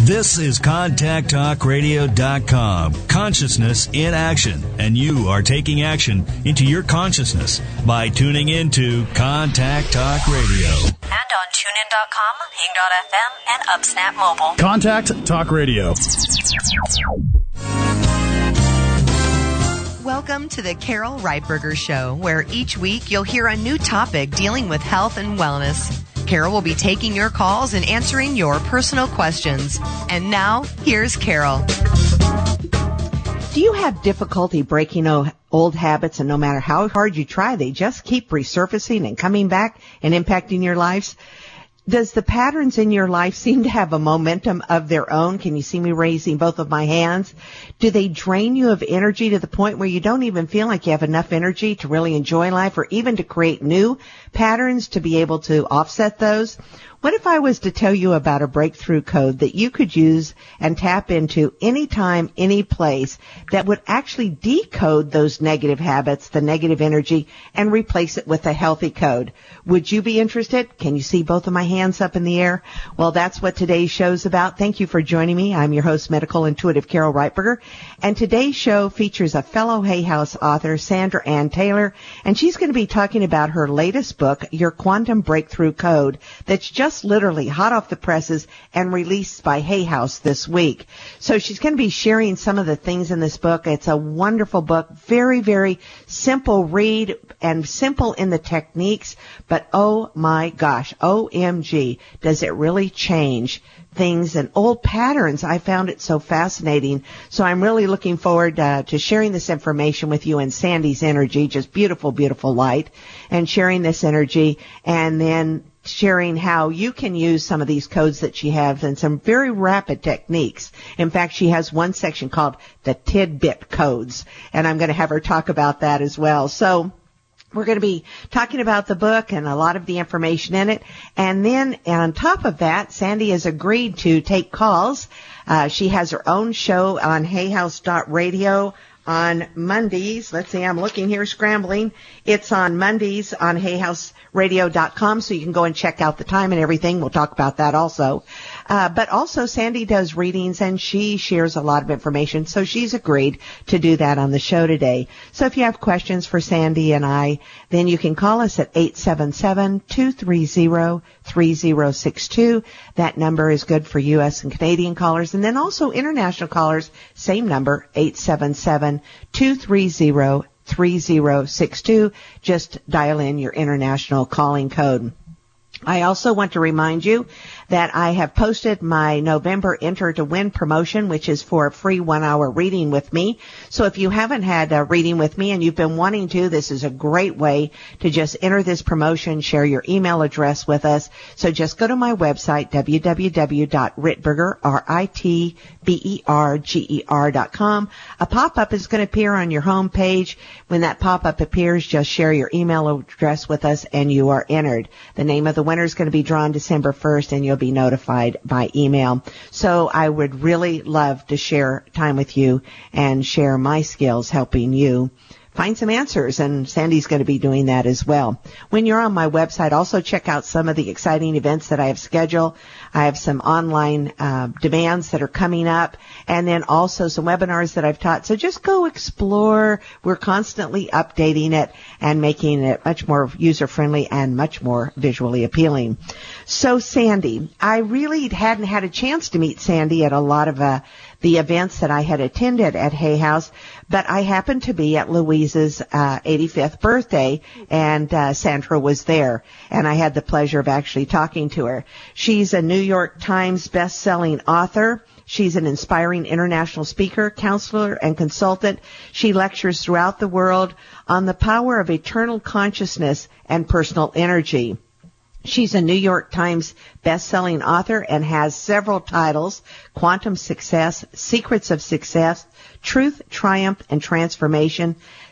This is ContactTalkRadio.com. Consciousness in action. And you are taking action into your consciousness by tuning into Contact Talk Radio. And on TuneIn.com, Ping.fm, and UpSnap Mobile. Contact Talk Radio. Welcome to the Carol Reitberger Show, where each week you'll hear a new topic dealing with health and wellness. Carol will be taking your calls and answering your personal questions. And now, here's Carol. Do you have difficulty breaking old habits, and no matter how hard you try, they just keep resurfacing and coming back and impacting your lives? Does the patterns in your life seem to have a momentum of their own? Can you see me raising both of my hands? Do they drain you of energy to the point where you don't even feel like you have enough energy to really enjoy life or even to create new patterns to be able to offset those? What if I was to tell you about a breakthrough code that you could use and tap into anytime, any place that would actually decode those negative habits, the negative energy, and replace it with a healthy code? Would you be interested? Can you see both of my hands up in the air? Well, that's what today's show's about. Thank you for joining me. I'm your host, Medical Intuitive Carol Reitberger, and today's show features a fellow Hay House author, Sandra Ann Taylor, and she's going to be talking about her latest book, Your Quantum Breakthrough Code, that's just literally hot off the presses and released by Hay House this week. So she's going to be sharing some of the things in this book. It's a wonderful book, very, very simple read and simple in the techniques, but oh my gosh, OMG, does it really change things and old patterns. I found it so fascinating. So I'm really looking forward to sharing this information with you and Sandy's energy, just beautiful, beautiful light, and sharing this energy, and then sharing how you can use some of these codes that she has and some very rapid techniques. In fact, she has one section called the tidbit codes, and I'm going to have her talk about that as well. So we're going to be talking about the book and a lot of the information in it. And then on top of that, Sandy has agreed to take calls. She has her own show on hayhouse.radio on Mondays. Let's see, I'm looking here, scrambling. It's on Mondays on hayhouseradio.com, so you can go and check out the time and everything. We'll talk about that also. But also Sandy does readings, and she shares a lot of information, so she's agreed to do that on the show today. So if you have questions for Sandy and I, then you can call us at 877-230-3062. That number is good for U.S. and Canadian callers, and then also international callers, same number, 877-230-3062. Just dial in your international calling code. I also want to remind you that I have posted my November Enter to Win promotion, which is for a free 1-hour reading with me. So if you haven't had a reading with me and you've been wanting to, this is a great way to just enter this promotion, share your email address with us. So just go to my website, www.ritberger.com. A pop-up is going to appear on your home page. When that pop-up appears, just share your email address with us and you are entered. The name of the winner is going to be drawn December 1st, and you'll be notified by email. So I would really love to share time with you and share my skills helping you find some answers, and Sandy's going to be doing that as well. When you're on my website, also check out some of the exciting events that I have scheduled. I have some online demands that are coming up, and then also some webinars that I've taught. So just go explore. We're constantly updating it and making it much more user-friendly and much more visually appealing. So Sandy, I really hadn't had a chance to meet Sandy at a lot of the events that I had attended at Hay House, but I happened to be at Louise's 85th birthday, and Sandra was there, and I had the pleasure of actually talking to her. She's a New York Times best-selling author. She's an inspiring international speaker, counselor, and consultant. She lectures throughout the world on the power of eternal consciousness and personal energy. She's a New York Times best-selling author and has several titles: Quantum Success, Secrets of Success, Truth, Triumph, and Transformation,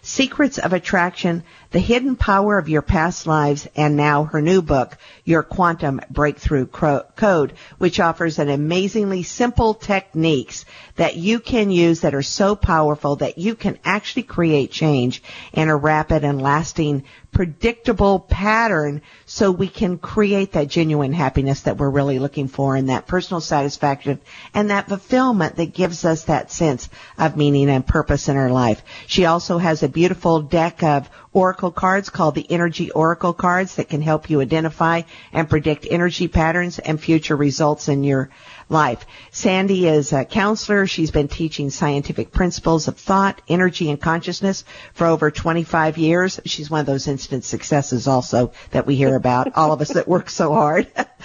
Secrets of Attraction, The Hidden Power of Your Past Lives, and now her new book, Your Quantum Breakthrough Code, which offers an amazingly simple techniques that you can use that are so powerful that you can actually create change in a rapid and lasting, predictable pattern so we can create that genuine happiness that we're really looking for and that personal satisfaction and that fulfillment that gives us that sense of meaning and purpose in our life. She also has a beautiful deck of oracle cards called the Energy Oracle cards that can help you identify and predict energy patterns and future results in your life. Sandy is a counselor. She's been teaching scientific principles of thought, energy, and consciousness for over 25 years. She's one of those instant successes also that we hear about, all of us that work so hard.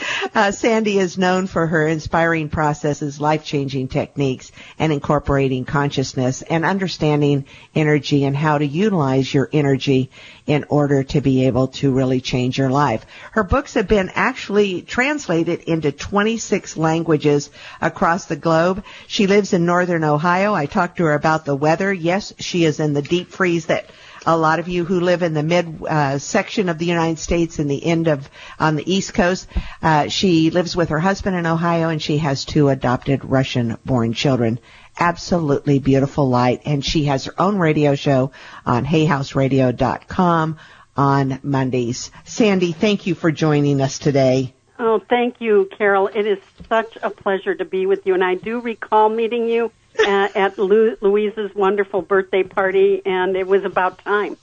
Sandy is known for her inspiring processes, life-changing techniques, and incorporating consciousness and understanding energy and how to utilize your energy in order to be able to really change your life. Her books have been actually translated into 26 languages across the globe. She lives in northern Ohio. I talked to her about the weather. Yes, she is in the deep freeze that a lot of you who live in the mid section of the United States and the end of on the East Coast. She lives with her husband in Ohio, and she has 2 adopted Russian-born children. Absolutely beautiful light, and she has her own radio show on hayhouseradio.com on Mondays. Sandy, thank you for joining us today. Oh, thank you, Carol. It is such a pleasure to be with you, and I do recall meeting you at Louise's wonderful birthday party, and it was about time.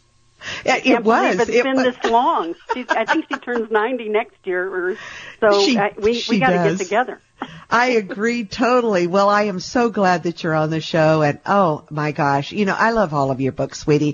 It was. It's been this long. I think she turns 90 next year, so we got to get together. I agree totally. Well, I am so glad that you're on the show, and oh my gosh, I love all of your books, sweetie.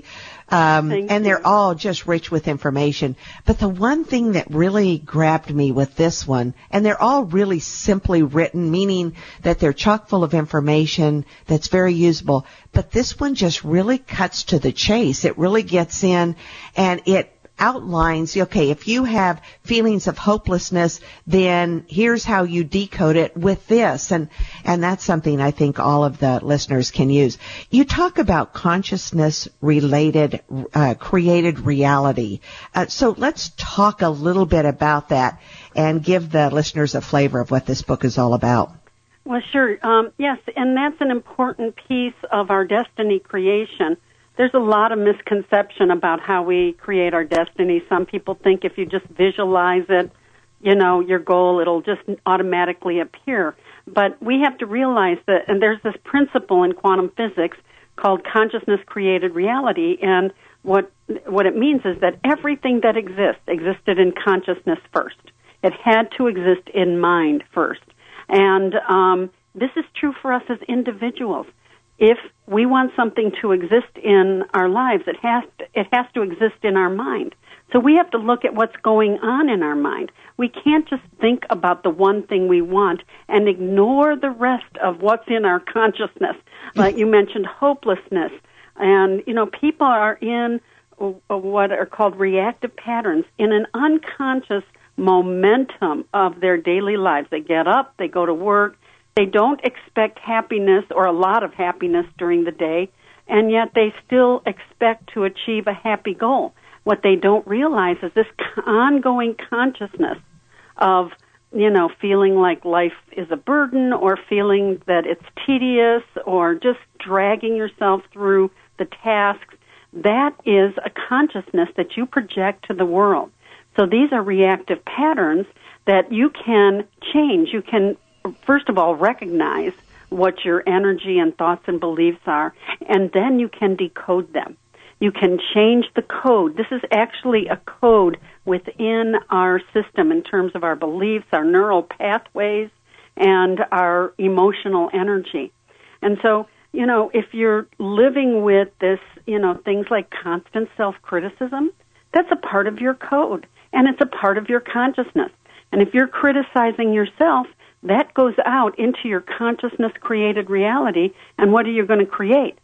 And they're all just rich with information. But the one thing that really grabbed me with this one, and they're all really simply written, meaning that they're chock full of information that's very usable. But this one just really cuts to the chase. It really gets in, and it outlines, okay, if you have feelings of hopelessness, then here's how you decode it with this. And that's something I think all of the listeners can use. You talk about consciousness-related, created reality. So let's talk a little bit about that and give the listeners a flavor of what this book is all about. Well, sure. Yes, and that's an important piece of our destiny creation. There's a lot of misconception about how we create our destiny. Some people think if you just visualize it, your goal, it'll just automatically appear. But we have to realize that, and there's this principle in quantum physics called consciousness-created reality, and what it means is that everything that existed in consciousness first. It had to exist in mind first. And this is true for us as individuals. If we want something to exist in our lives, it has to exist in our mind. So we have to look at what's going on in our mind. We can't just think about the one thing we want and ignore the rest of what's in our consciousness. Like you mentioned, hopelessness. And, people are in what are called reactive patterns in an unconscious momentum of their daily lives. They get up, they go to work, they don't expect happiness or a lot of happiness during the day, and yet they still expect to achieve a happy goal. What they don't realize is this ongoing consciousness of, feeling like life is a burden or feeling that it's tedious or just dragging yourself through the tasks. That is a consciousness that you project to the world. So these are reactive patterns that you can change. You can, first of all, recognize what your energy and thoughts and beliefs are, and then you can decode them. You can change the code. This is actually a code within our system in terms of our beliefs, our neural pathways, and our emotional energy. And so, if you're living with this, things like constant self-criticism, that's a part of your code, and it's a part of your consciousness. And if you're criticizing yourself, that goes out into your consciousness-created reality, and what are you going to create?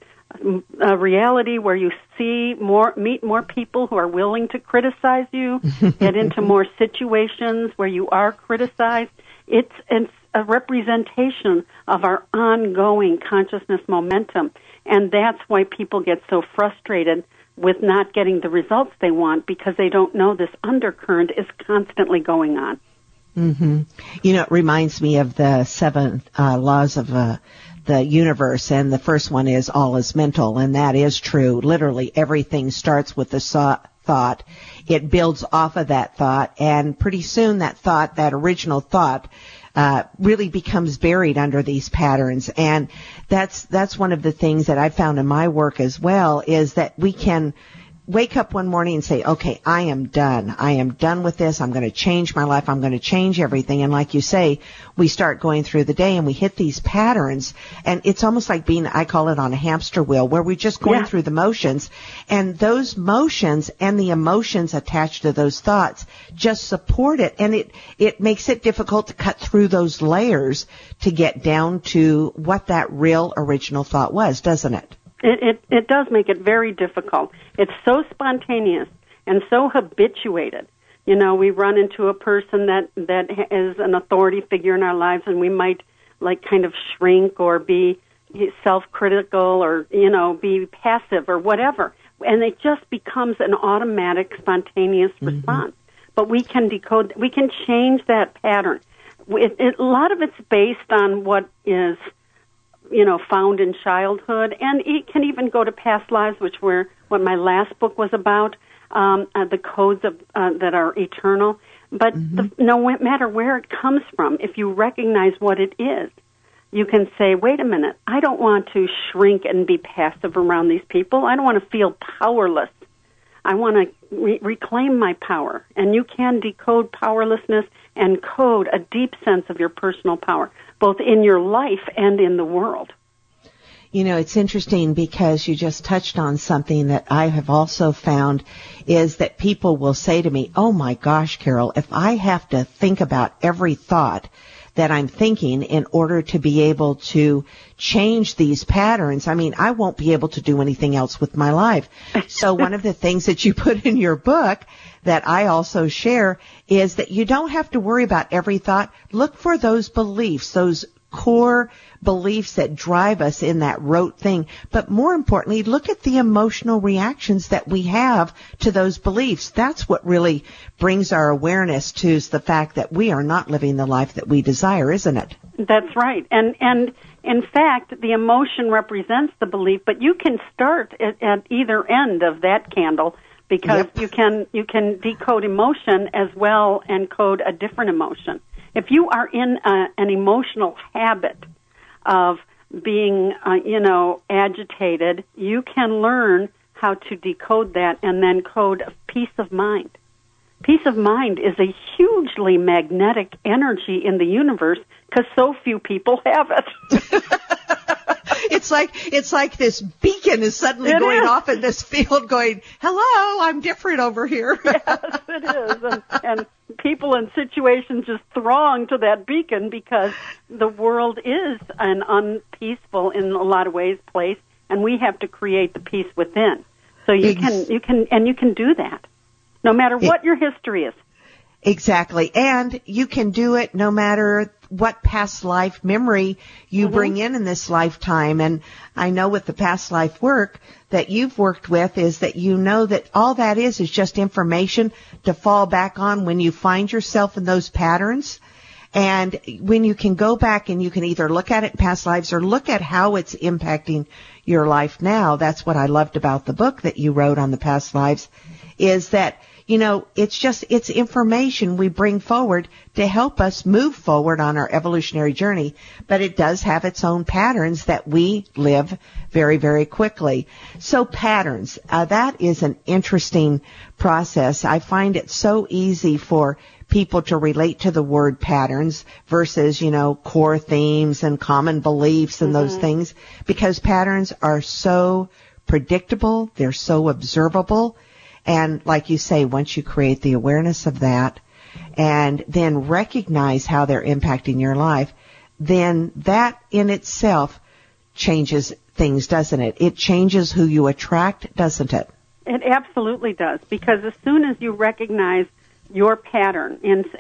A reality where you meet more people who are willing to criticize you, get into more situations where you are criticized. It's a representation of our ongoing consciousness momentum, and that's why people get so frustrated with not getting the results they want because they don't know this undercurrent is constantly going on. Mm-hmm. You know, it reminds me of the 7 laws of the universe, and the first one is all is mental, and that is true. Literally, everything starts with the thought. It builds off of that thought, and pretty soon that thought, that original thought, really becomes buried under these patterns. And that's one of the things that I found in my work as well, is that we can wake up one morning and say, okay, I am done. I am done with this. I'm going to change my life. I'm going to change everything. And like you say, we start going through the day and we hit these patterns, and it's almost like being, I call it on a hamster wheel, where we're just going through the motions, and those motions and the emotions attached to those thoughts just support it. And it makes it difficult to cut through those layers to get down to what that real original thought was, doesn't it? It does make it very difficult. It's so spontaneous and so habituated. You know, we run into a person that is an authority figure in our lives, and we might like kind of shrink or be self-critical or, you know, be passive or whatever. And it just becomes an automatic, spontaneous response. But we can decode, we can change that pattern. A lot of it's based on what is, you know, found in childhood, and it can even go to past lives, which were what my last book was about, the codes of that are eternal. But no matter where it comes from, if you recognize what it is, you can say, wait a minute, I don't want to shrink and be passive around these people. I don't want to feel powerless. I want to reclaim my power. And you can decode powerlessness and code a deep sense of your personal power, both in your life and in the world. You know, it's interesting because you just touched on something that I have also found, is that people will say to me, oh my gosh, Carol, if I have to think about every thought that I'm thinking in order to be able to change these patterns, I mean, I won't be able to do anything else with my life. So one of the things that you put in your book that I also share is that you don't have to worry about every thought. Look for those beliefs, those core beliefs that drive us in that rote thing. But more importantly, look at the emotional reactions that we have to those beliefs. That's what really brings our awareness to the fact that we are not living the life that we desire, isn't it? That's right. And in fact, the emotion represents the belief, but you can start at either end of that candle, because you can decode emotion as well and code a different emotion. If you are in an emotional habit of being, agitated, you can learn how to decode that and then code peace of mind. Peace of mind is a hugely magnetic energy in the universe because so few people have it. It's like this beacon is suddenly going off in this field going, hello, I'm different over here. Yes, it is. And people and situations just throng to that beacon because the world is an unpeaceful, in a lot of ways, place, and we have to create the peace within. So you can do that, no matter what your history is. Exactly. And you can do it no matter what past life memory you bring in this lifetime. And I know with the past life work that you've worked with is that you know that all that is just information to fall back on when you find yourself in those patterns. And when you can go back and you can either look at it in past lives or look at how it's impacting your life now. That's what I loved about the book that you wrote on the past lives, is that it's information we bring forward to help us move forward on our evolutionary journey, but it does have its own patterns that we live very, very quickly. So patterns, that is an interesting process. I find it so easy for people to relate to the word patterns versus, core themes and common beliefs and those things, because patterns are so predictable, they're so observable. And like you say, once you create the awareness of that and then recognize how they're impacting your life, then that in itself changes things, doesn't it? It changes who you attract, doesn't it? It absolutely does, because as soon as you recognize your pattern,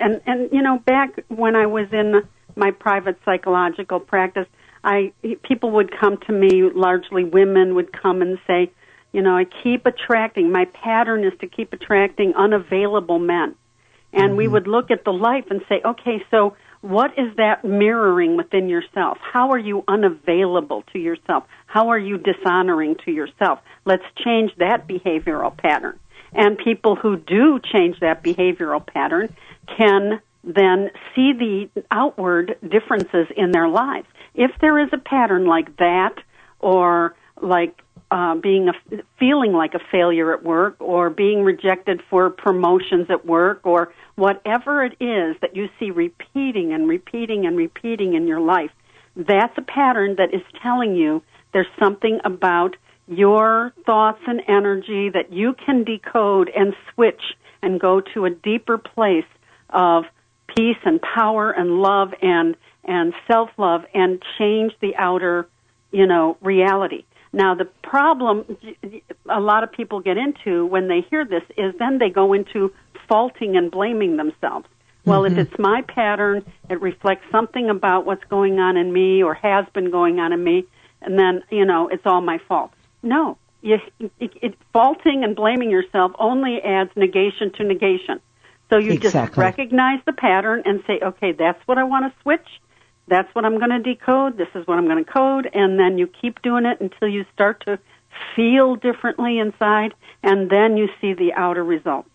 and back when I was in my private psychological practice, people would come to me, largely women would come and say, I keep attracting, my pattern is to keep attracting unavailable men. And we would look at the life and say, okay, so what is that mirroring within yourself? How are you unavailable to yourself? How are you dishonoring to yourself? Let's change that behavioral pattern. And people who do change that behavioral pattern can then see the outward differences in their lives. If there is a pattern like that, or like feeling like a failure at work, or being rejected for promotions at work, or whatever it is that you see repeating and repeating and repeating in your life, that's a pattern that is telling you there's something about your thoughts and energy that you can decode and switch and go to a deeper place of peace and power and love and self-love and change the outer, reality. Now, the problem a lot of people get into when they hear this is then they go into faulting and blaming themselves. Well, if it's my pattern, it reflects something about what's going on in me or has been going on in me, and then, it's all my fault. No. Faulting and blaming yourself only adds negation to negation. So you just recognize the pattern and say, okay, that's what I want to switch. That's what I'm going to decode. This is what I'm going to code. And then you keep doing it until you start to feel differently inside, and then you see the outer results.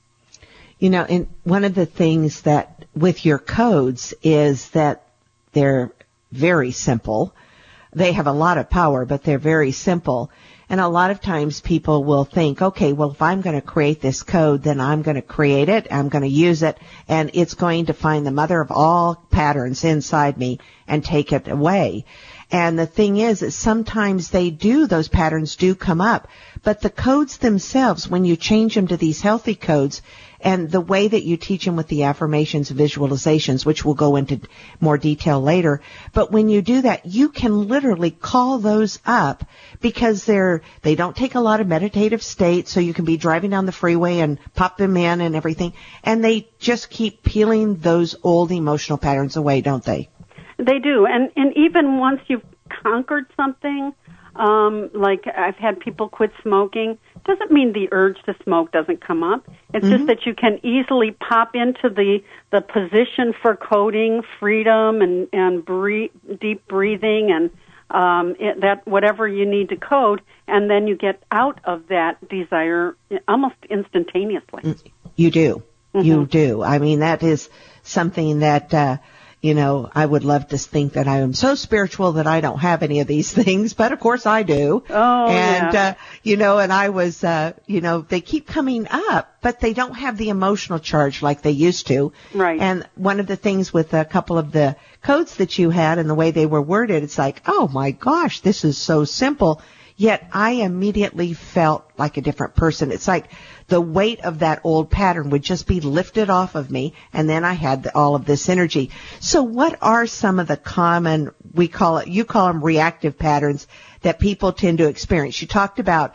And one of the things that with your codes is that they're very simple. They have a lot of power, but they're very simple. And a lot of times people will think, okay, well, if I'm going to create this code, then I'm going to create it, I'm going to use it, and it's going to find the mother of all patterns inside me and take it away. And the thing is that sometimes those patterns do come up, but the codes themselves, when you change them to these healthy codes, and the way that you teach them with the affirmations and visualizations, which we'll go into more detail later, but when you do that, you can literally call those up because they don't take a lot of meditative state, so you can be driving down the freeway and pop them in and everything, and they just keep peeling those old emotional patterns away, don't they? They do, and even once you've conquered something, like I've had people quit smoking, doesn't mean the urge to smoke doesn't come up. It's just that you can easily pop into the position for coding, freedom, and deep breathing, and that whatever you need to code, and then you get out of that desire almost instantaneously. You do. You do. I mean, that is something that I would love to think that I am so spiritual that I don't have any of these things, but of course I do. Oh, and, yeah. And I was, they keep coming up, but they don't have the emotional charge like they used to. Right. And one of the things with a couple of the codes that you had and the way they were worded, it's like, oh my gosh, this is so simple. Yet I immediately felt like a different person. It's like the weight of that old pattern would just be lifted off of me, and then I had all of this energy. So what are some of the common, you call them reactive patterns that people tend to experience? You talked about,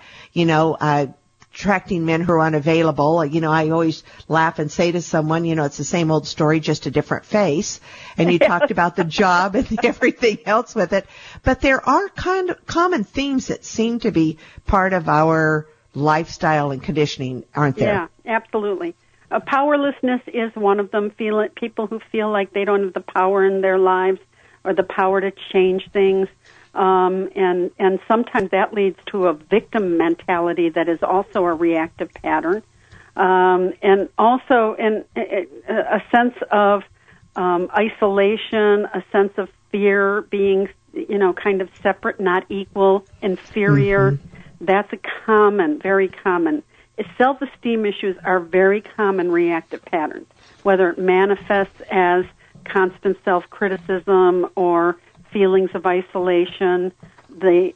attracting men who are unavailable. I always laugh and say to someone, it's the same old story, just a different face. And you talked about the job and everything else with it. But there are kind of common themes that seem to be part of our lifestyle and conditioning, aren't there? Yeah, absolutely. Powerlessness is one of them. People who feel like they don't have the power in their lives or the power to change things. And sometimes that leads to a victim mentality that is also a reactive pattern. And also a sense of isolation, a sense of fear, being, kind of separate, not equal, inferior. That's a very common. Self-esteem issues are very common reactive patterns, whether it manifests as constant self-criticism or feelings of isolation. The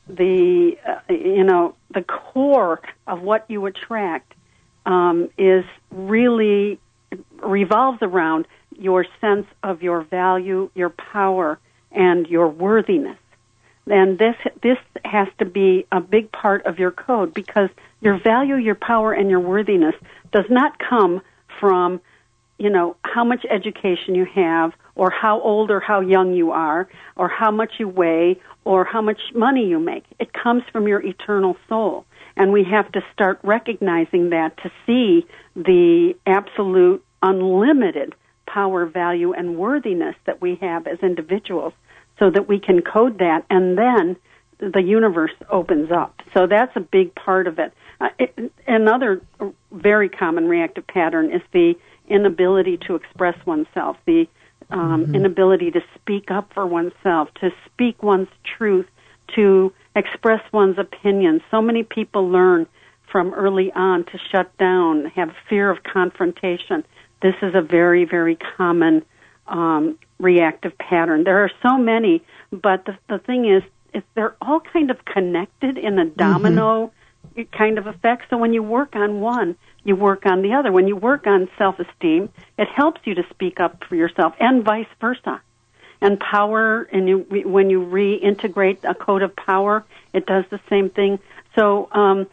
core of what you attract is really revolves around your sense of your value, your power, and your worthiness. And this has to be a big part of your code, because your value, your power, and your worthiness does not come from, how much education you have or how old or how young you are, or how much you weigh, or how much money you make. It comes from your eternal soul. And we have to start recognizing that to see the absolute unlimited power, value, and worthiness that we have as individuals, so that we can code that, and then the universe opens up. So that's a big part of it. Another very common reactive pattern is the inability to express oneself, the inability to speak up for oneself, to speak one's truth, to express one's opinion. So many people learn from early on to shut down, have fear of confrontation. This is a very, very common reactive pattern. There are so many, but the thing is they're all kind of connected in a domino kind of effect. So when you work on one, you work on the other. When you work on self-esteem, it helps you to speak up for yourself, and vice versa. And power, and when you reintegrate a code of power, it does the same thing. So,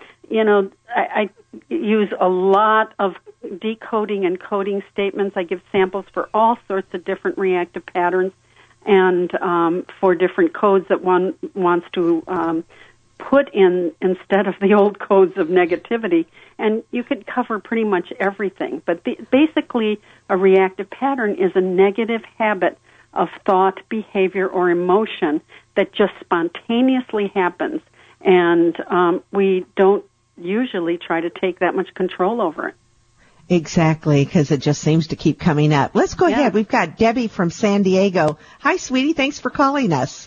I use a lot of decoding and coding statements. I give samples for all sorts of different reactive patterns, and for different codes that one wants to put in instead of the old codes of negativity. And you could cover pretty much everything. But basically, a reactive pattern is a negative habit of thought, behavior, or emotion that just spontaneously happens, and we don't usually try to take that much control over it. Exactly, because it just seems to keep coming up. Let's go ahead. We've got Debbie from San Diego. Hi, sweetie. Thanks for calling us.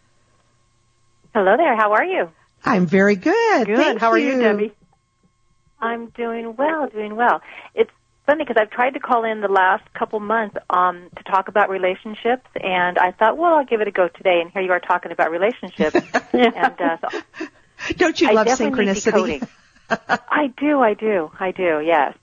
Hello there. How are you? I'm very good. Good. Thank How are you, Debbie? I'm doing well, It's funny because I've tried to call in the last couple months to talk about relationships, and I thought, well, I'll give it a go today, and here you are talking about relationships. And so don't you love synchronicity? I do, yes.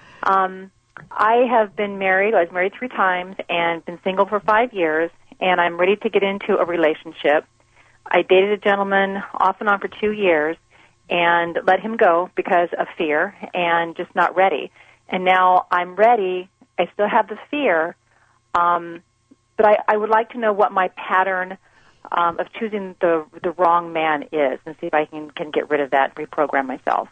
I have been married. I was married 3 times and been single for 5 years, and I'm ready to get into a relationship. I dated a gentleman off and on for 2 years and let him go because of fear and just not ready. And now I'm ready. I still have the fear, but I would like to know what my pattern of choosing the wrong man is, and see if I can get rid of that and reprogram myself.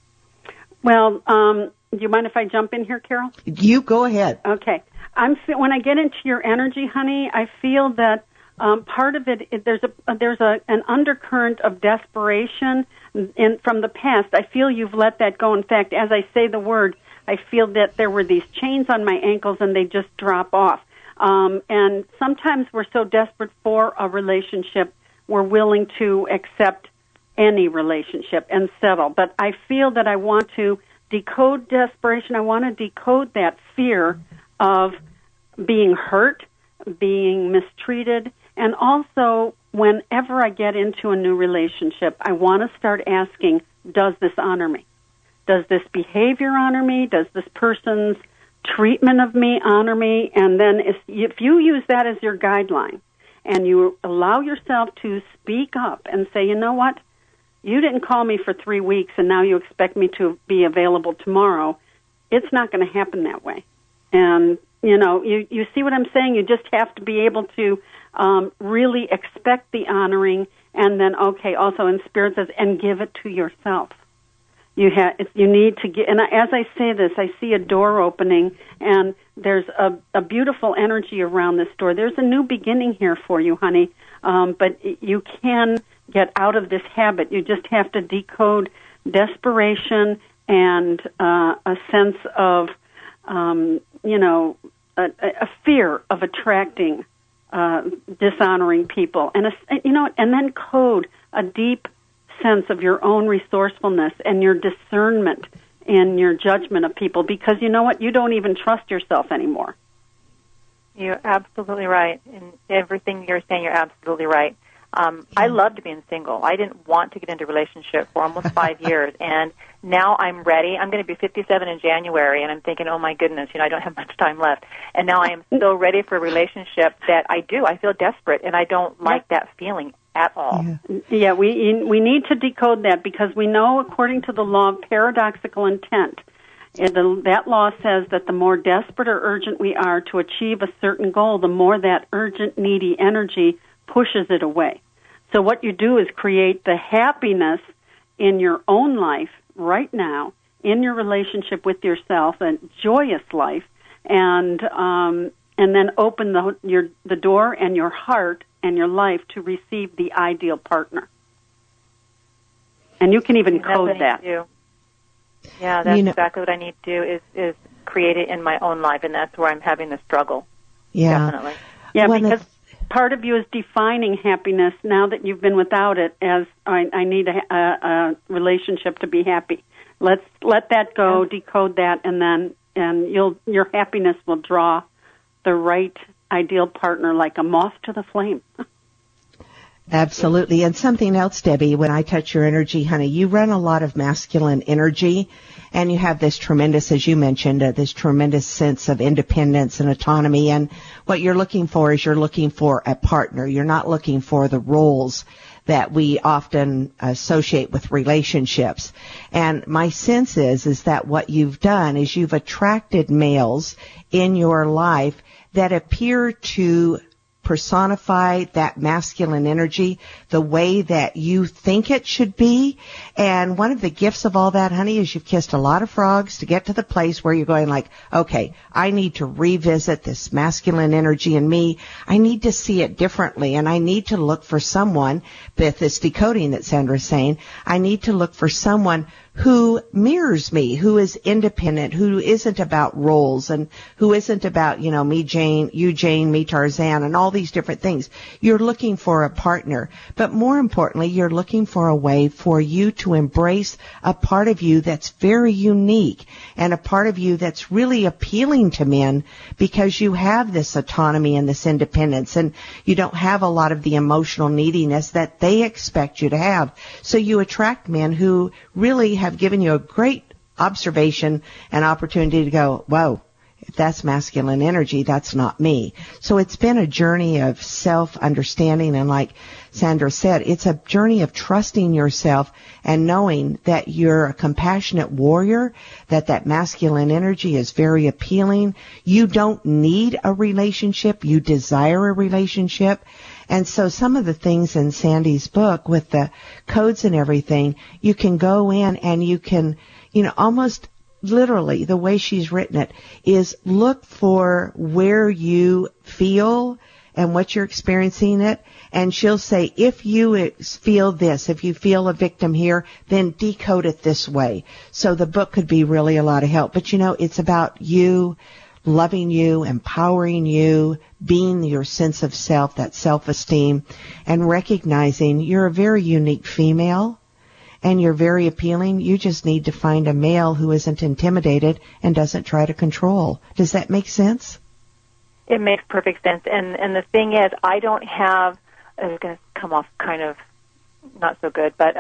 Well, do you mind if I jump in here, Carol? You go ahead. Okay. When I get into your energy, honey, I feel that part of it, there's an undercurrent of desperation from the past. I feel you've let that go. In fact, as I say the word, I feel that there were these chains on my ankles and they just drop off. And sometimes we're so desperate for a relationship, we're willing to accept any relationship and settle. But I feel that I want to decode desperation. I want to decode that fear of being hurt, being mistreated, and also whenever I get into a new relationship, I want to start asking, does this honor me? Does this behavior honor me? Does this person's treatment of me honor me? And then if you use that as your guideline and you allow yourself to speak up and say, you know what, you didn't call me for 3 weeks and now you expect me to be available tomorrow, it's not going to happen that way. And, you see what I'm saying? You just have to be able to really expect the honoring, and then, also in Spirit says, and give it to yourself. You need to get, and as I say this, I see a door opening, and there's a beautiful energy around this door. There's a new beginning here for you, honey, but you can get out of this habit. You just have to decode desperation and a sense of, a fear of attracting dishonoring people, and and then code a deep sense of your own resourcefulness and your discernment and your judgment of people, because you know what? You don't even trust yourself anymore. You're absolutely right. In everything you're saying, you're absolutely right. I loved being single. I didn't want to get into a relationship for almost 5 years, and now I'm ready. I'm going to be 57 in January, and I'm thinking, oh, my goodness, I don't have much time left. And now I am so ready for a relationship that I feel desperate, and I don't like that feeling at all. Yeah, we need to decode that, because we know, according to the law of paradoxical intent, That law says that the more desperate or urgent we are to achieve a certain goal, the more that urgent, needy energy pushes it away. So what you do is create the happiness in your own life right now, in your relationship with yourself, a joyous life, and then open the door and your heart and your life to receive the ideal partner. And you can even code that. Yeah, that's exactly what I need to do is create it in my own life, and that's where I'm having the struggle. Yeah. Definitely. Yeah, because part of you is defining happiness now that you've been without it as I need a relationship to be happy. Let that go, decode that, and your happiness will draw the right ideal partner like a moth to the flame. Absolutely. And something else, Debbie, when I touch your energy, honey, you run a lot of masculine energy, and you have this tremendous, as you mentioned, this tremendous sense of independence and autonomy. And what you're looking for is you're looking for a partner. You're not looking for the roles that we often associate with relationships. And my sense is that what you've done is you've attracted males in your life that appear to personify that masculine energy the way that you think it should be. And one of the gifts of all that, honey, is you've kissed a lot of frogs to get to the place where you're going like, okay, I need to revisit this masculine energy in me. I need to see it differently, and I need to look for someone, with this decoding that Sandra's saying, I need to look for someone who mirrors me, who is independent, who isn't about roles, and who isn't about, me Jane, you Jane, me Tarzan, and all these different things. You're looking for a partner, but more importantly, you're looking for a way for you to embrace a part of you that's very unique, and a part of you that's really appealing to men because you have this autonomy and this independence, and you don't have a lot of the emotional neediness that they expect you to have. So you attract men who really have given you a great observation and opportunity to go, whoa, if that's masculine energy, that's not me. So it's been a journey of self-understanding, and like Sandra said, it's a journey of trusting yourself and knowing that you're a compassionate warrior, that masculine energy is very appealing. You don't need a relationship. You desire a relationship. And so some of the things in Sandy's book with the codes and everything, you can go in and you can, almost literally the way she's written it is look for where you feel and what you're experiencing it. And she'll say, if you feel this, if you feel a victim here, then decode it this way. So the book could be really a lot of help. But it's about you, loving you, empowering you, being your sense of self, that self-esteem, and recognizing you're a very unique female and you're very appealing. You just need to find a male who isn't intimidated and doesn't try to control. Does that make sense? It makes perfect sense. And the thing is, I don't have, it's going to come off kind of not so good, but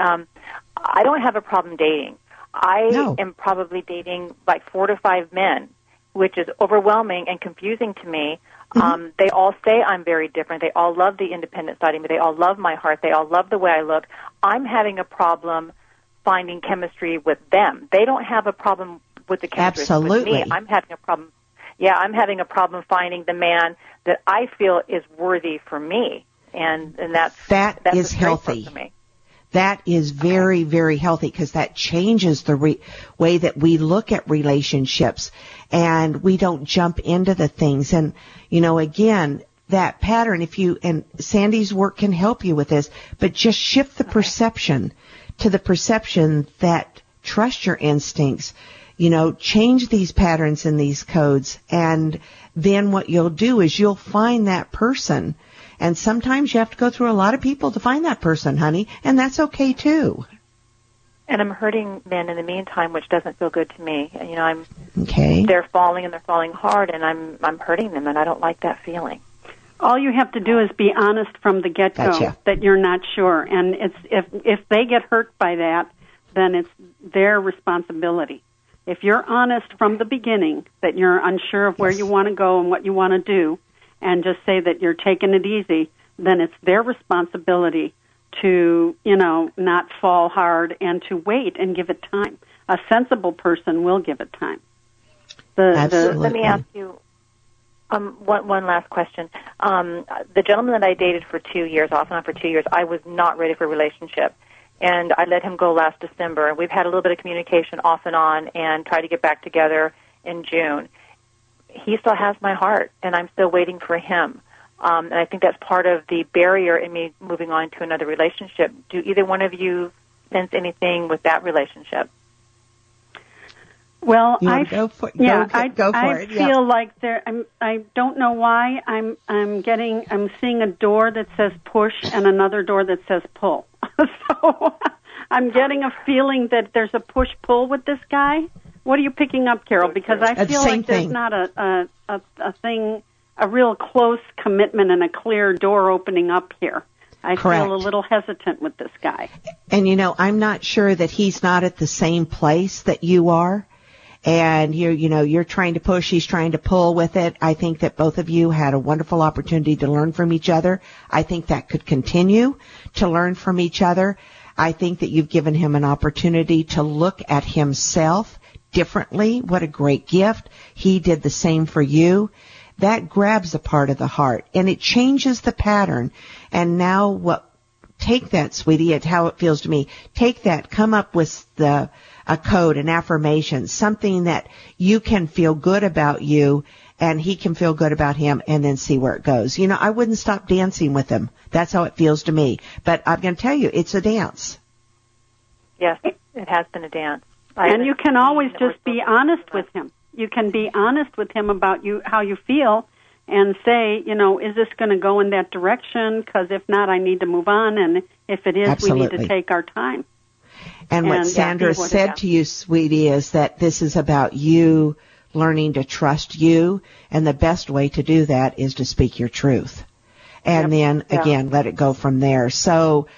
I don't have a problem dating. I am probably dating like 4 to 5 men, which is overwhelming and confusing to me. Mm-hmm. They all say I'm very different. They all love the independent side of me. They all love my heart. They all love the way I look. I'm having a problem finding chemistry with them. They don't have a problem with the chemistry with me. I'm having a problem. Yeah, I'm having a problem finding the man that I feel is worthy for me, and that's is healthy for me. That is very, very healthy because that changes the way that we look at relationships, and we don't jump into the things. And, again, that pattern, and Sandy's work can help you with this, but just shift the perception to the perception that trust your instincts, change these patterns and these codes, and then what you'll do is you'll find that person. And sometimes you have to go through a lot of people to find that person, honey, and that's okay too. And I'm hurting men in the meantime, which doesn't feel good to me. I'm okay. They're falling and they're falling hard, and I'm hurting them, and I don't like that feeling. All you have to do is be honest from the get-go that you're not sure, and if they get hurt by that, then it's their responsibility. If you're honest from the beginning that you're unsure of where you want to go and what you want to do, and just say that you're taking it easy, then it's their responsibility to, not fall hard and to wait and give it time. a sensible person will give it time. Absolutely. Let me ask you one last question. The gentleman that I dated for 2 years, off and on for 2 years, I was not ready for a relationship. And I let him go last December. We've had a little bit of communication off and on and tried to get back together in June. He still has my heart, and I'm still waiting for him. And I think that's part of the barrier in me moving on to another relationship. Do either one of you sense anything with that relationship? Well, I feel Yeah. like I don't know why I'm seeing a door that says push and another door that says pull. So I'm getting a feeling that there's a push-pull with this guy. What are you picking up, Carol? Because I feel like there's not a real close commitment and a clear door opening up here. I feel a little hesitant with this guy. And, I'm not sure that he's not at the same place that you are. And you're trying to push, he's trying to pull with it. I think that both of you had a wonderful opportunity to learn from each other. I think that could continue to learn from each other. I think that you've given him an opportunity to look at himself differently. What a great gift. He did the same for you. That grabs a part of the heart and it changes the pattern. And now take that, sweetie, it's how it feels to me. Take that, come up with a code, an affirmation, something that you can feel good about you and he can feel good about him, and then see where it goes. I wouldn't stop dancing with him. That's how it feels to me. But I'm going to tell you, it's a dance. Yes, it has been a dance. And you can always just be honest with him. You can be honest with him about how you feel and say, is this going to go in that direction? Because if not, I need to move on. And if it is, we need to take our time. And what Sandra said to you, sweetie, is that this is about you learning to trust you. And the best way to do that is to speak your truth. And then, again, let it go from there. So,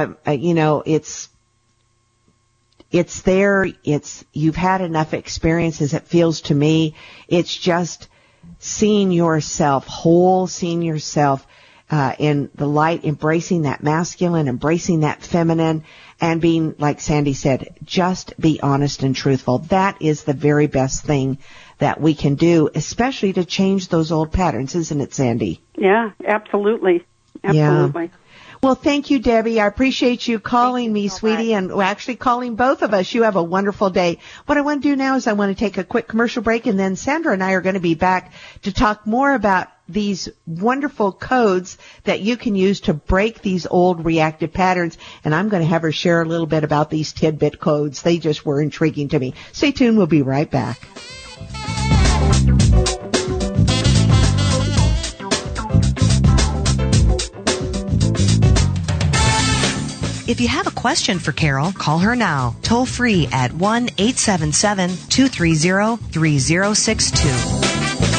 it's there. You've had enough experiences, it feels to me. It's just seeing yourself whole, seeing yourself in the light, embracing that masculine, embracing that feminine, and being, like Sandy said, just be honest and truthful. That is the very best thing that we can do, especially to change those old patterns, isn't it, Sandy? Yeah, absolutely. Absolutely. Yeah. Well, thank you, Debbie. I appreciate you calling me, sweetie, and actually calling both of us. You have a wonderful day. What I want to do now is I want to take a quick commercial break, and then Sandra and I are going to be back to talk more about these wonderful codes that you can use to break these old reactive patterns. And I'm going to have her share a little bit about these tidbit codes. They just were intriguing to me. Stay tuned. We'll be right back. If you have a question for Carol, call her now, toll free at 1-877-230-3062.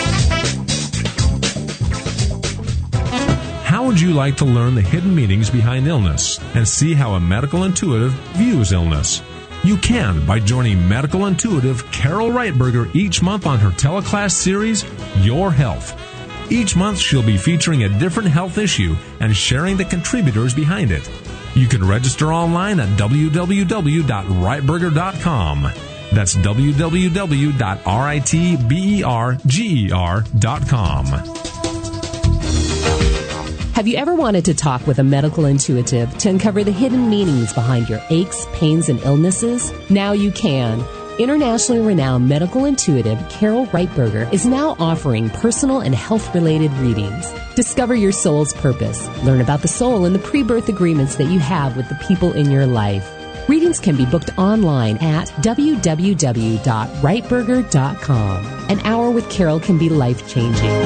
How would you like to learn the hidden meanings behind illness and see how a medical intuitive views illness? You can by joining medical intuitive Carol Reitberger each month on her teleclass series, Your Health. Each month she'll be featuring a different health issue and sharing the contributors behind it. You can register online at www.reitberger.com. That's www.ritberger.com. Have you ever wanted to talk with a medical intuitive to uncover the hidden meanings behind your aches, pains, and illnesses? Now you can. Internationally renowned medical intuitive Carol Reitberger is now offering personal and health-related readings. Discover your soul's purpose. Learn about the soul and the pre-birth agreements that you have with the people in your life. Readings can be booked online at www.reitberger.com. An hour with Carol can be life-changing.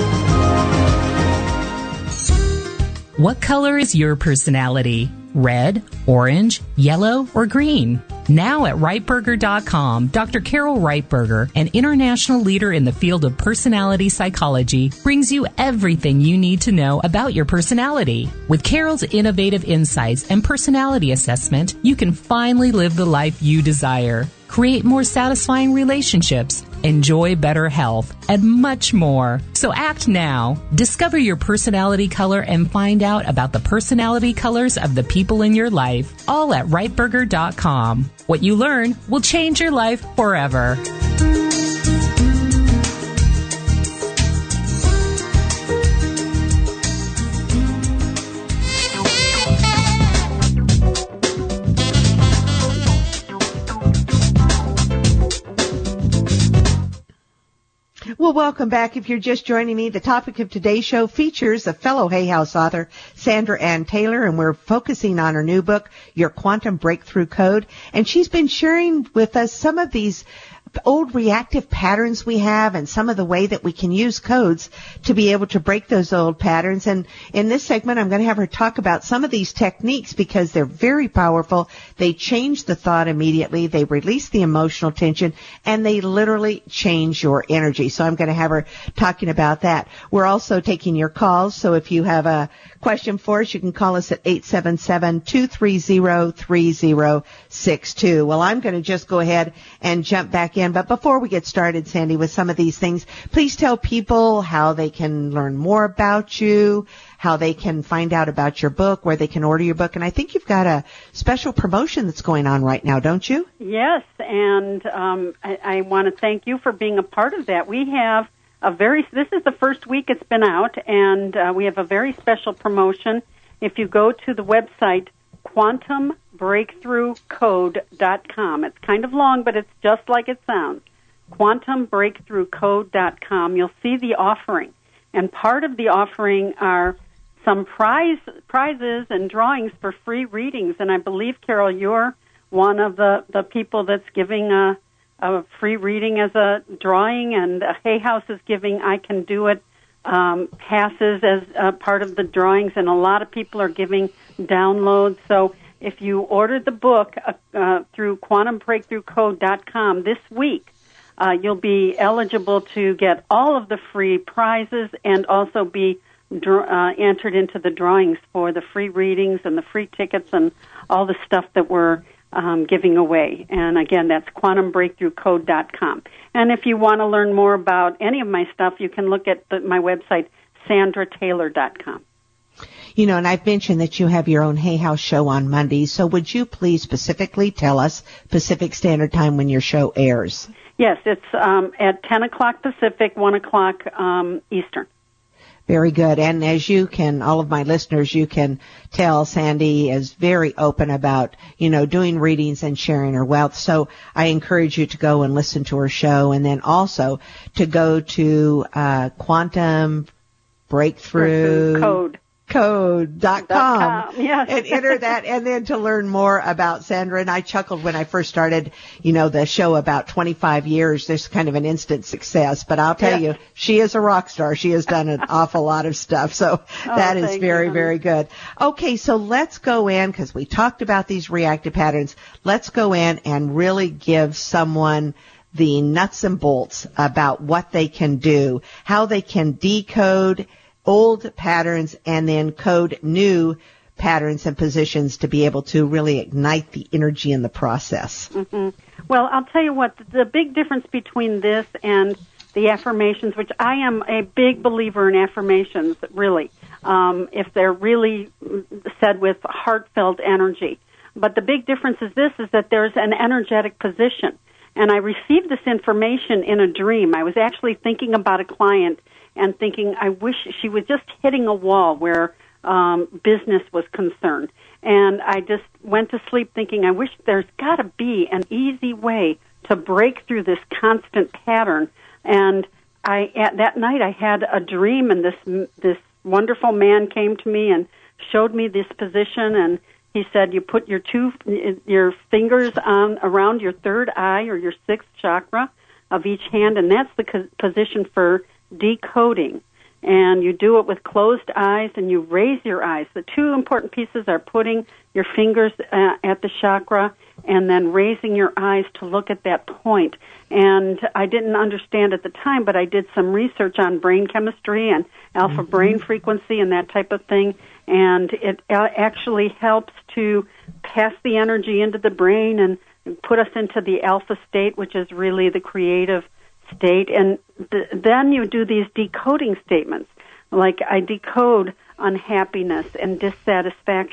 What color is your personality? Red, orange, yellow, or green? Now at Reitberger.com, Dr. Carol Reitberger, an international leader in the field of personality psychology, brings you everything you need to know about your personality. With Carol's innovative insights and personality assessment, you can finally live the life you desire, create more satisfying relationships, enjoy better health, and much more. So act now. Discover your personality color and find out about the personality colors of the people in your life, all at Reitberger.com. What you learn will change your life forever. Well, welcome back. If you're just joining me, the topic of today's show features a fellow Hay House author, Sandra Ann Taylor, and we're focusing on her new book, Your Quantum Breakthrough Code. And she's been sharing with us some of these old reactive patterns we have and some of the way that we can use codes to be able to break those old patterns. And in this segment, I'm going to have her talk about some of these techniques because they're very powerful. They change the thought immediately. They release the emotional tension, and they literally change your energy. So I'm going to have her talking about that. We're also taking your calls. So if you have a question for us, you can call us at 877-230-3062. Well, I'm going to just go ahead and jump back in. But before we get started, Sandy, with some of these things, please tell people how they can learn more about you, how they can find out about your book, where they can order your book. And I think you've got a special promotion that's going on right now, don't you? Yes, and I want to thank you for being a part of that. We have this is the first week it's been out, and we have a very special promotion. If you go to the website, quantumbreakthroughcode.com. It's kind of long, but it's just like it sounds. quantumbreakthroughcode.com. You'll see the offering. And part of the offering are some prizes and drawings for free readings. And I believe, Carol, you're one of the people that's giving a free reading as a drawing, and Hay House is giving I Can Do It passes as part of the drawings, and a lot of people are giving downloads. So if you order the book through quantumbreakthroughcode.com this week, you'll be eligible to get all of the free prizes and also be entered into the drawings for the free readings and the free tickets and all the stuff that we're giving away. And again, that's quantumbreakthroughcode.com. And if you want to learn more about any of my stuff, you can look at my website, sandrataylor.com. You know, and I've mentioned that you have your own Hay House show on Mondays, so would you please specifically tell us Pacific Standard Time when your show airs? Yes, it's at 10 o'clock Pacific, 1 o'clock Eastern. Very good. And as you can, all of my listeners, you can tell Sandy is very open about, doing readings and sharing her wealth. So I encourage you to go and listen to her show, and then also to go to Quantum Breakthrough Code.com yes. and enter that, and then to learn more about Sandra. And I chuckled when I first started, the show about 25 years. There's kind of an instant success, but I'll tell you, she is a rock star. She has done an awful lot of stuff. So that is very, very good. Okay, so let's go in, because we talked about these reactive patterns. Let's go in and really give someone the nuts and bolts about what they can do, how they can decode old patterns and then code new patterns and positions to be able to really ignite the energy in the process. Mm-hmm. Well, I'll tell you what, the big difference between this and the affirmations, which I am a big believer in affirmations, really, if they're really said with heartfelt energy. But the big difference is that there's an energetic position. And I received this information in a dream. I was actually thinking about a client and thinking, I wish she was just hitting a wall where business was concerned. And I just went to sleep thinking, I wish there's got to be an easy way to break through this constant pattern. And that night I had a dream, and this wonderful man came to me and showed me this position, and he said, you put your fingers around your third eye or your sixth chakra of each hand, and that's the position for decoding. And you do it with closed eyes, and you raise your eyes. The two important pieces are putting your fingers at the chakra and then raising your eyes to look at that point. And I didn't understand at the time, but I did some research on brain chemistry and alpha brain frequency and that type of thing. And it actually helps to pass the energy into the brain and put us into the alpha state, which is really the creative state. And then you do these decoding statements, like I decode unhappiness and dissatisfaction.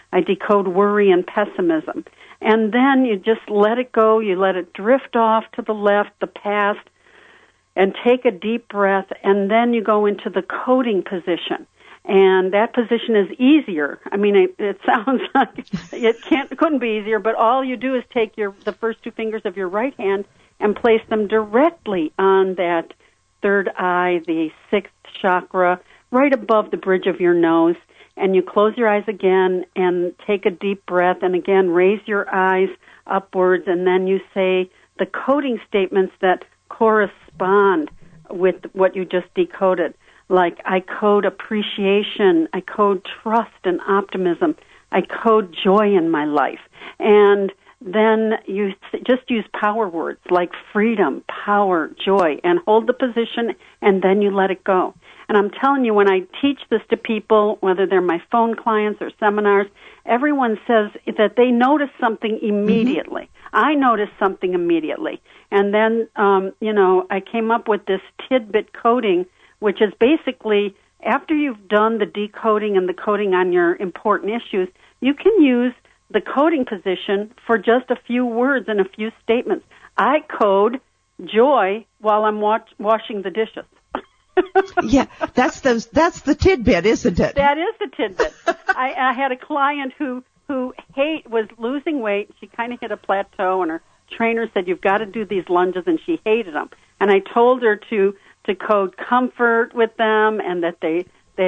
I decode worry and pessimism. And then you just let it go. You let it drift off to the left, the past, and take a deep breath, and then you go into the coding position. And that position is easier. I mean, it sounds like it couldn't be easier, but all you do is take the first two fingers of your right hand and place them directly on that third eye, the sixth chakra, right above the bridge of your nose. And you close your eyes again and take a deep breath, and again raise your eyes upwards, and then you say the coding statements that correspond with what you just decoded. Like, I code appreciation, I code trust and optimism, I code joy in my life. And then you just use power words like freedom, power, joy, and hold the position, and then you let it go. And I'm telling you, when I teach this to people, whether they're my phone clients or seminars, everyone says that they notice something immediately. Mm-hmm. I noticed something immediately. And then, I came up with this tidbit coding, which is basically, after you've done the decoding and the coding on your important issues, you can use the coding position for just a few words and a few statements. I code joy while I'm washing the dishes. Yeah, that's the tidbit, isn't it? That is the tidbit. I had a client who was losing weight. She kind of hit a plateau, and her trainer said, "You've got to do these lunges," and she hated them. And I told her to code comfort with them, and that they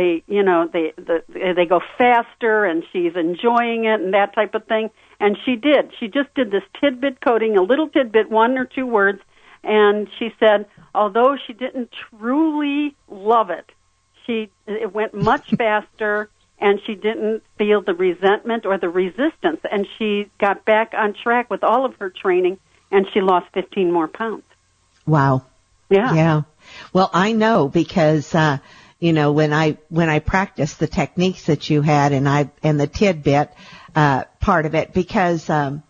go faster, and she's enjoying it, and that type of thing. And she did. She just did this tidbit coding, a little tidbit, 1 or 2 words, and she said, although she didn't truly love it, it went much faster, and she didn't feel the resentment or the resistance, and she got back on track with all of her training, and she lost 15 more pounds. Wow. Yeah. Well, I know because, when I practiced the techniques that you had and the tidbit, part of it, because,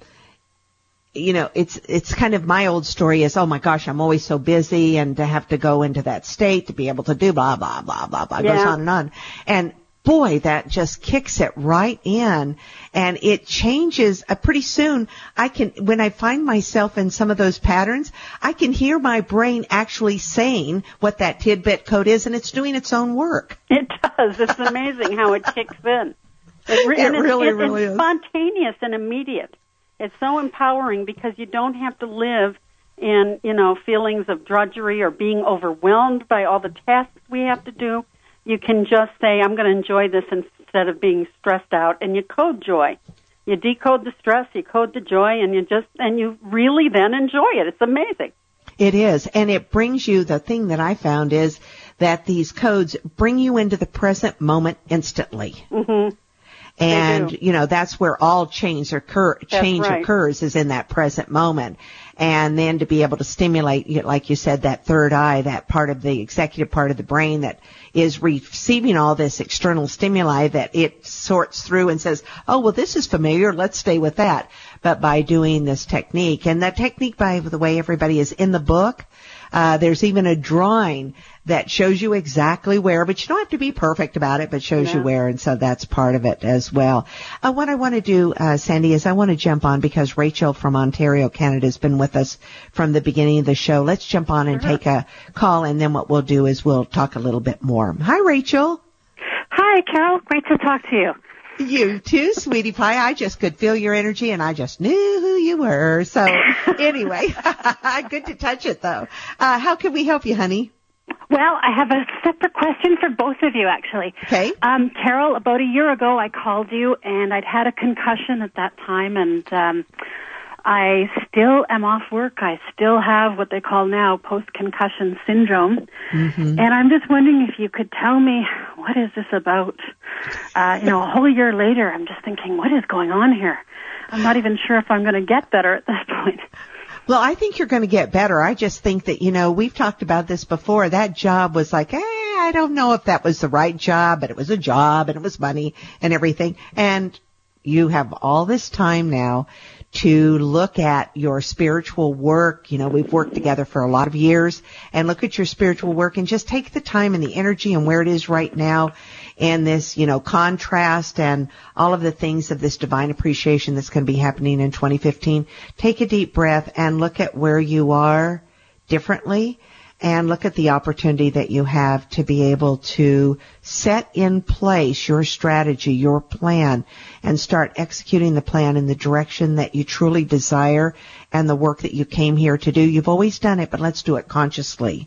it's kind of my old story is, oh my gosh, I'm always so busy, and to have to go into that state to be able to do blah, blah, blah, blah, blah, goes on and on. And boy, that just kicks it right in, and it changes pretty soon. When I find myself in some of those patterns, I can hear my brain actually saying what that tidbit code is, and it's doing its own work. It does. It's amazing how it kicks in. It really is. It's spontaneous and immediate. It's so empowering because you don't have to live in, feelings of drudgery or being overwhelmed by all the tasks we have to do. You can just say, I'm going to enjoy this instead of being stressed out, and you code joy. You decode the stress, you code the joy, and you really then enjoy it. It's amazing. It is, and it brings you, the thing that I found is that these codes bring you into the present moment instantly. Mm-hmm. And, that's where all change occurs is in that present moment. And then to be able to stimulate, like you said, that third eye, that part of the executive part of the brain that is receiving all this external stimuli, that it sorts through and says, oh, well, this is familiar, let's stay with that. But by doing this technique, and that technique, by the way, everybody, is in the book. There's even a drawing that shows you exactly where, but you don't have to be perfect about it, but shows you where, and so that's part of it as well. What I want to do, Sandy, is I want to jump on because Rachel from Ontario, Canada has been with us from the beginning of the show. Let's jump on and take a call, and then what we'll do is we'll talk a little bit more. Hi, Rachel. Hi, Carol. Great to talk to you. You too, sweetie pie. I just could feel your energy, and I just knew who you were. So anyway, good to touch it, though. How can we help you, honey? Well, I have a separate question for both of you, actually. Okay. Carol, about a year ago, I called you, and I'd had a concussion at that time, and I still am off work. I still have what they call now post-concussion syndrome. Mm-hmm. And I'm just wondering if you could tell me, what is this about? A whole year later, I'm just thinking, what is going on here? I'm not even sure if I'm going to get better at this point. Well, I think you're going to get better. I just think that, we've talked about this before. That job was like, I don't know if that was the right job, but it was a job and it was money and everything. And you have all this time now to look at your spiritual work. We've worked together for a lot of years, and look at your spiritual work and just take the time and the energy and where it is right now in this, contrast and all of the things of this divine appreciation that's going to be happening in 2015, take a deep breath and look at where you are differently and look at the opportunity that you have to be able to set in place your strategy, your plan, and start executing the plan in the direction that you truly desire and the work that you came here to do. You've always done it, but let's do it consciously.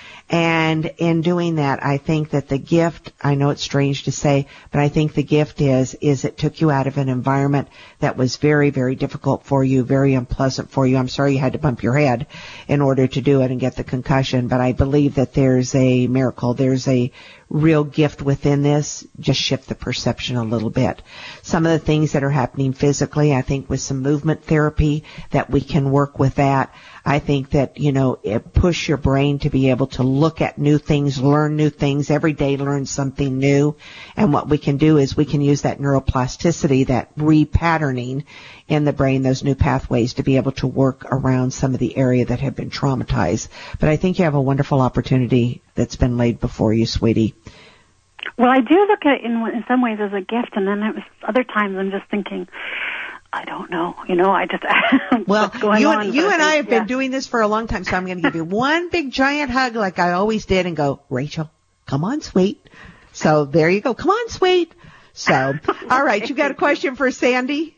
And in doing that, I think that the gift, I know it's strange to say, but I think the gift is it took you out of an environment that was very, very difficult for you, very unpleasant for you. I'm sorry you had to bump your head in order to do it and get the concussion, but I believe that there's a miracle. There's a real gift within this. Just shift the perception a little bit. Some of the things that are happening physically, I think with some movement therapy that we can work with that. I think that, it push your brain to be able to look at new things, learn new things, every day learn something new. And what we can do is we can use that neuroplasticity, that repatterning in the brain, those new pathways to be able to work around some of the area that have been traumatized. But I think you have a wonderful opportunity that's been laid before you, sweetie. Well, I do look at it in some ways as a gift, and then other times I'm just thinking, I don't know. I just well, you and I have been doing this for a long time, so I'm going to give you one big giant hug like I always did and go, Rachel, come on, sweet. So there you go. Come on, sweet. So, all right, you got a question for Sandy?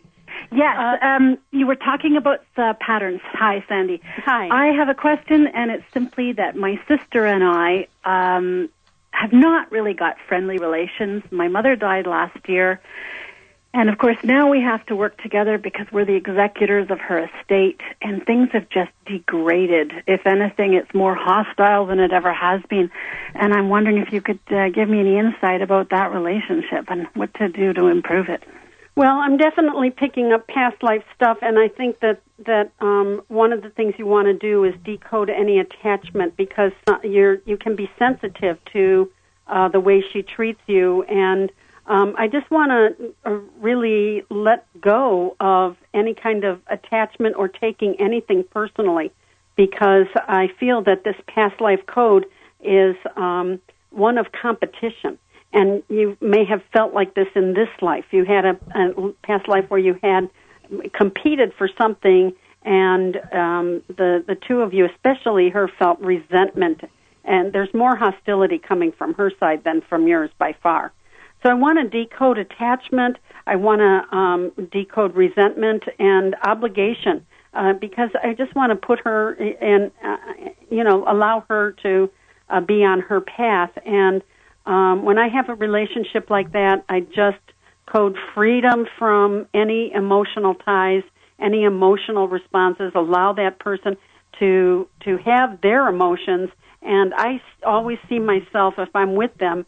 Yes. You were talking about the patterns. Hi, Sandy. Hi. I have a question, and it's simply that my sister and I have not really got friendly relations. My mother died last year. And, of course, now we have to work together because we're the executors of her estate, and things have just degraded. If anything, it's more hostile than it ever has been. And I'm wondering if you could give me any insight about that relationship and what to do to improve it. Well, I'm definitely picking up past life stuff, and I think that one of the things you want to do is decode any attachment because you can be sensitive to the way she treats you, and I just want to really let go of any kind of attachment or taking anything personally because I feel that this past life code is one of competition. And you may have felt like this in this life. You had a past life where you had competed for something, and the two of you, especially her, felt resentment. And there's more hostility coming from her side than from yours by far. So I want to decode attachment. I want to decode resentment and obligation because I just want to put her in, allow her to be on her path. And when I have a relationship like that, I just code freedom from any emotional ties, any emotional responses, allow that person to have their emotions. And I always see myself, if I'm with them,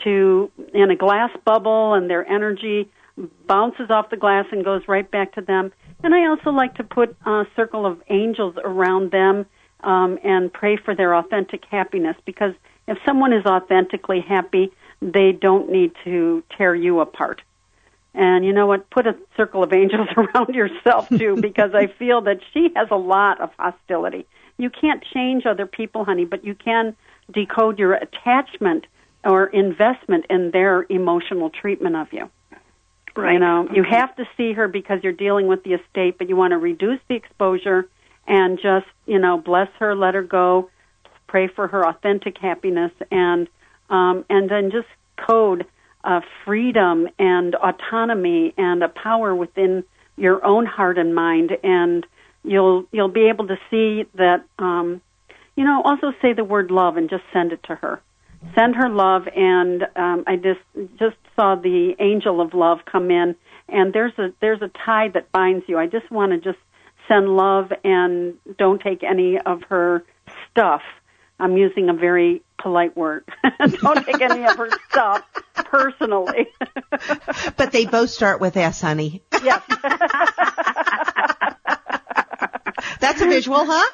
in a glass bubble, and their energy bounces off the glass and goes right back to them. And I also like to put a circle of angels around them and pray for their authentic happiness, because if someone is authentically happy, they don't need to tear you apart. And you know what? Put a circle of angels around yourself, too, because I feel that she has a lot of hostility. You can't change other people, honey, but you can decode your attachment or investment in their emotional treatment of you. Right. You have to see her because you're dealing with the estate, but you want to reduce the exposure and just, bless her, let her go, pray for her authentic happiness, and then just code freedom and autonomy and a power within your own heart and mind, and you'll be able to see that. Also say the word love and just send it to her. Send her love, and I just saw the angel of love come in, and there's a tie that binds you. I just want to just send love and don't take any of her stuff. I'm using a very polite word. Don't take any of her stuff personally. But they both start with S, honey. Yes. That's a visual, huh?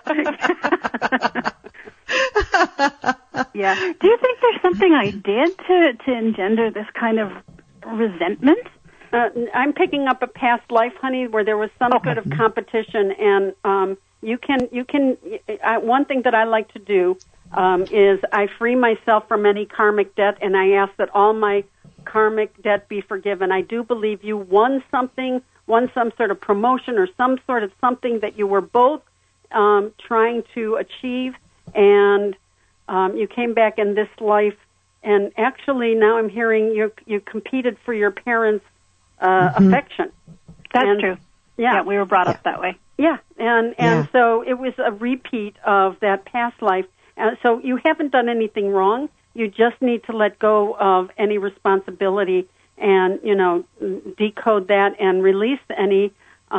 Yeah. Do you think there's something I did to engender this kind of resentment? I'm picking up a past life, honey, where there was some sort of competition, and you can. One thing that I like to do is I free myself from any karmic debt, and I ask that all my karmic debt be forgiven. I do believe you won some sort of promotion or some sort of something that you were both trying to achieve, and you came back in this life, and actually now I'm hearing you competed for your parents' affection. That's true. Yeah, we were brought up that way. Yeah, and so it was a repeat of that past life. So you haven't done anything wrong. You just need to let go of any responsibility and, decode that and release any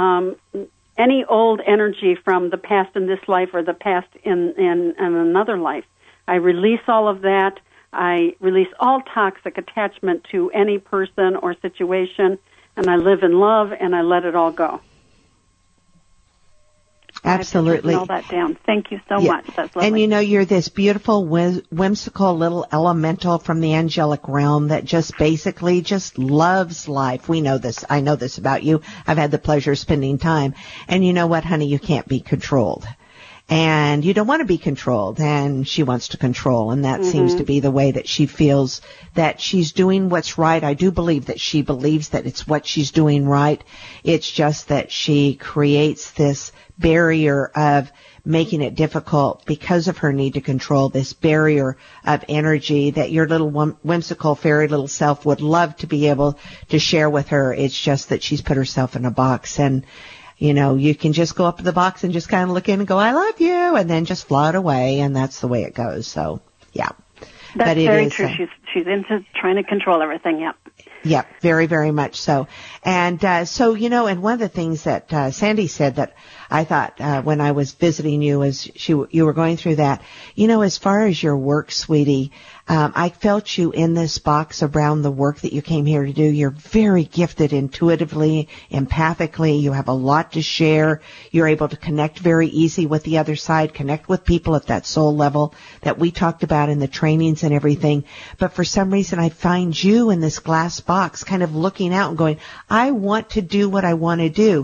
old energy from the past in this life or the past in another life. I release all of that. I release all toxic attachment to any person or situation, and I live in love, and I let it all go. Absolutely. I've all that down. Thank you so much. That's lovely. And you're this beautiful, whimsical little elemental from the angelic realm that just basically just loves life. We know this. I know this about you. I've had the pleasure of spending time. And you know what, honey? You can't be controlled. And you don't want to be controlled, and she wants to control, and that seems to be the way that she feels that she's doing what's right. I do believe that she believes that it's what she's doing right. It's just that she creates this barrier of making it difficult because of her need to control, this barrier of energy that your little whimsical fairy little self would love to be able to share with her. It's just that she's put herself in a box, and you can just go up to the box and just kind of look in and go, I love you, and then just float away, and that's the way it goes. So, yeah. That's very true. She's into trying to control everything, yep. Yep, very, very much so. And so, and one of the things that Sandy said that I thought when I was visiting you as you were going through that, as far as your work, sweetie, I felt you in this box around the work that you came here to do. You're very gifted intuitively, empathically. You have a lot to share. You're able to connect very easy with the other side, connect with people at that soul level that we talked about in the trainings and everything. But for some reason, I find you in this glass box kind of looking out and going, I want to do what I want to do.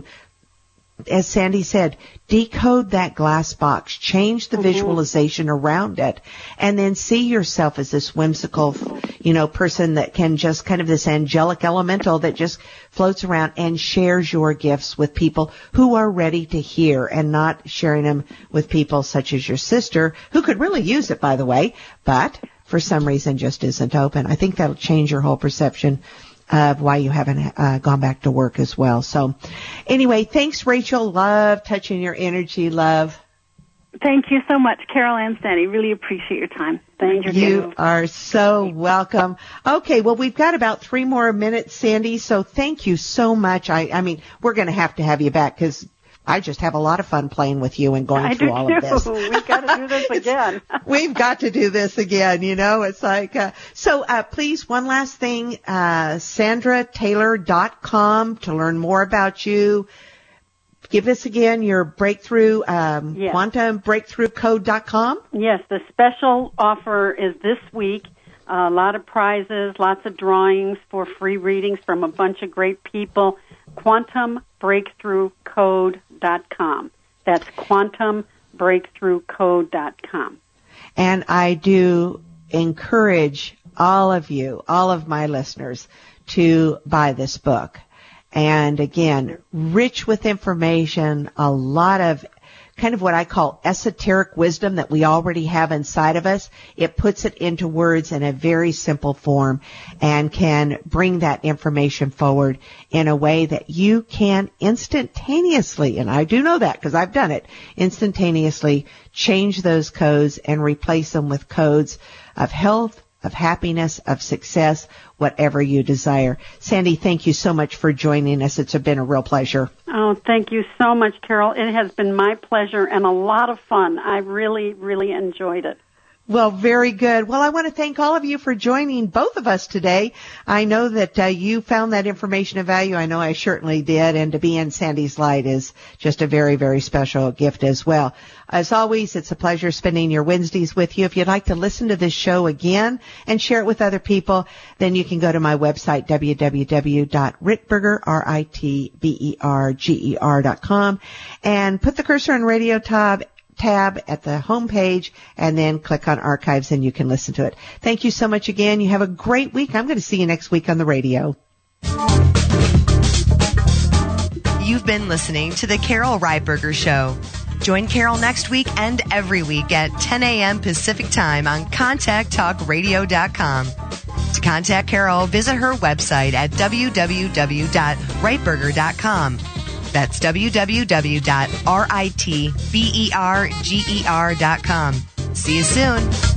As Sandy said, decode that glass box, change the visualization around it, and then see yourself as this whimsical, person that can just kind of this angelic elemental that just floats around and shares your gifts with people who are ready to hear, and not sharing them with people such as your sister, who could really use it, by the way, but for some reason just isn't open. I think that'll change your whole perception of why you haven't gone back to work as well. So anyway, thanks, Rachel. Love touching your energy, love. Thank you so much, Carol and Sandy. Really appreciate your time. Thank you. You are so welcome. Okay, well, we've got about 3 more minutes, Sandy, so thank you so much. I mean, we're going to have you back because I just have a lot of fun playing with you and going through all of this. We've got to do this again. We've got to do this again, It's like, please, one last thing, SandraTaylor.com to learn more about you. Give us again your breakthrough, quantumbreakthroughcode.com. Yes, the special offer is this week. A lot of prizes, lots of drawings for free readings from a bunch of great people. quantumbreakthroughcode.com. That's quantumbreakthroughcode.com. And I do encourage all of you, all of my listeners, to buy this book. And again, rich with information, a lot of kind of what I call esoteric wisdom that we already have inside of us. It puts it into words in a very simple form and can bring that information forward in a way that you can instantaneously, and I do know that because I've done it, instantaneously change those codes and replace them with codes of health, of happiness, of success, whatever you desire. Sandy, thank you so much for joining us. It's been a real pleasure. Oh, thank you so much, Carol. It has been my pleasure and a lot of fun. I really, really enjoyed it. Well, very good. Well, I want to thank all of you for joining both of us today. I know that you found that information of value. I know I certainly did. And to be in Sandy's light is just a very, very special gift as well. As always, it's a pleasure spending your Wednesdays with you. If you'd like to listen to this show again and share it with other people, then you can go to my website, www.ritberger.com, and put the cursor on Radio Tab tab at the home page and then click on archives and you can listen to it. Thank you so much again. You have a great week. I'm going to see you next week on the radio. You've been listening to The Carol Reitberger Show. Join Carol next week and every week at 10 a.m. Pacific Time on ContactTalkRadio.com. To contact Carol, visit her website at www.reitberger.com. That's www.ritberger.com. See you soon.